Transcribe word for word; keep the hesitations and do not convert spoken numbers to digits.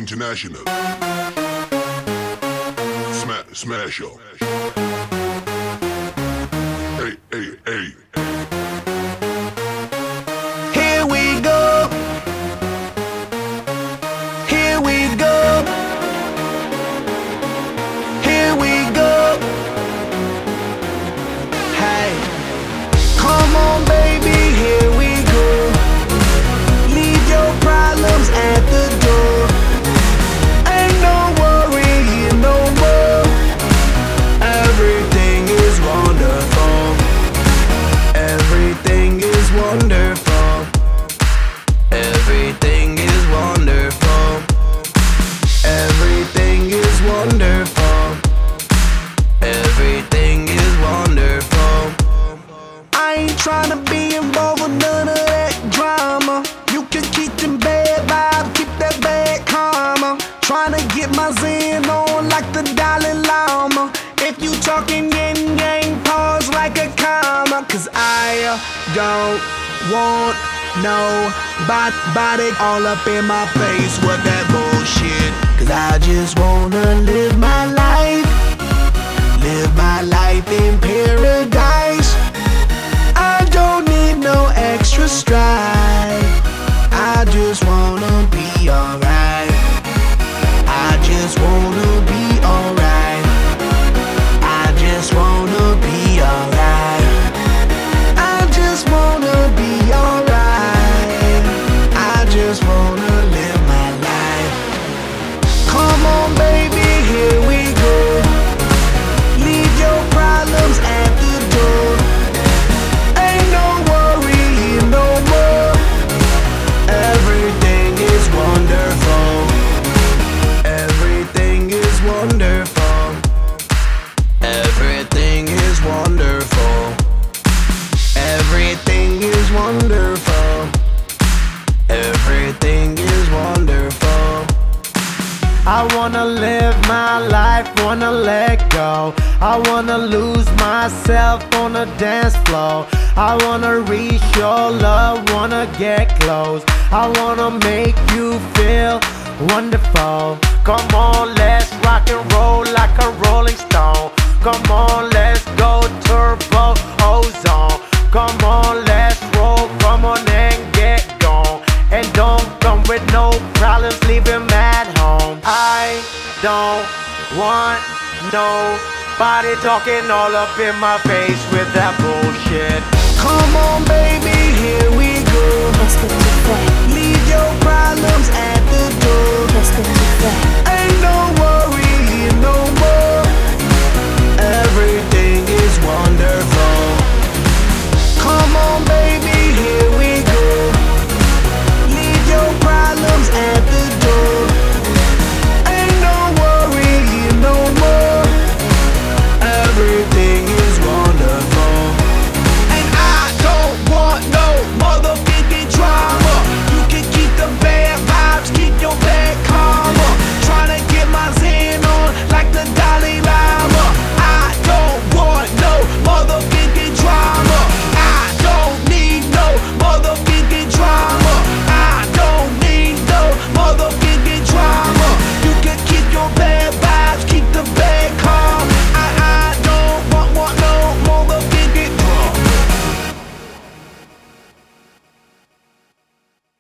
International. Smash, smash up. Hey, hey, hey. Here we go. Here we go. Here we go. Hey, come on, baby, here we go. Leave your problems at the door. Ain't no worry here no more. Everything is wonderful. Everything is wonderful. Everything is wonderful. Everything is wonderful. Everything is wonderful. I ain't tryna be involved with none of that drama. You can keep them bad vibes, keep that bad karma. Tryna get my zen on like the Dalai Lama. If you talking yin yang, pause like a comma. Cause I uh, don't want nobody all up in my face with that bullshit. Cause I just wanna live my life. Live my life in paradise. I don't need no extra strife. I just wanna be alright. I just wanna be alright. I just wanna be alright. I just wanna be alright. I just wanna live my life. Come on, baby, here we go. Leave your problems at the door. Ain't no worry here no more. Everything is wonderful. Everything is wonderful. Everything is wonderful. Everything is wonderful. Everything is wonderful. I wanna live my life, wanna let go. I wanna lose myself on the dance floor. I wanna reach your love, wanna get close. I wanna make you feel wonderful. Come on, let's rock and roll like a rolling stone. Come on, let's go turbo ozone. Come on, let's roll, come on and get gone. And don't come with no problems, leave him at home. I don't want nobody talking all up in my face with that bullshit.